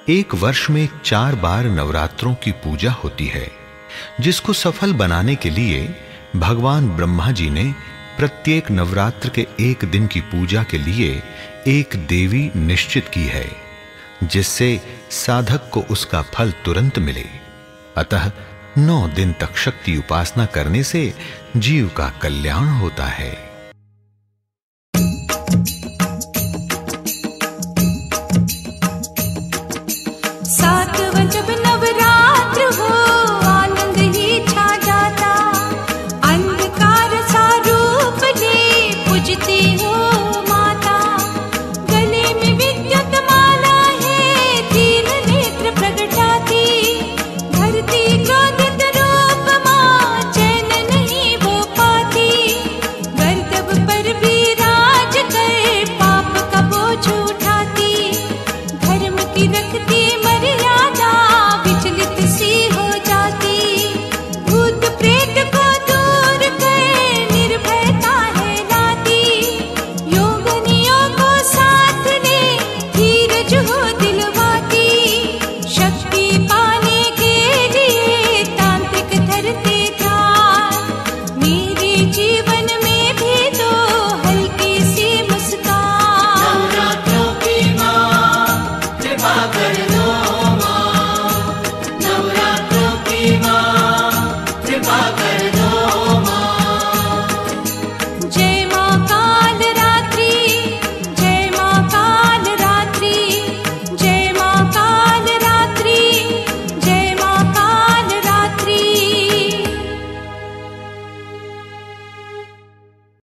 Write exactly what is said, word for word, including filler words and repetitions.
एक वर्ष में चार बार नवरात्रों की पूजा होती है, जिसको सफल बनाने के लिए भगवान ब्रह्मा जी ने प्रत्येक नवरात्र के एक दिन की पूजा के लिए एक देवी निश्चित की है, जिससे साधक को उसका फल तुरंत मिले। अतः नौ दिन तक शक्ति उपासना करने से जीव का कल्याण होता है।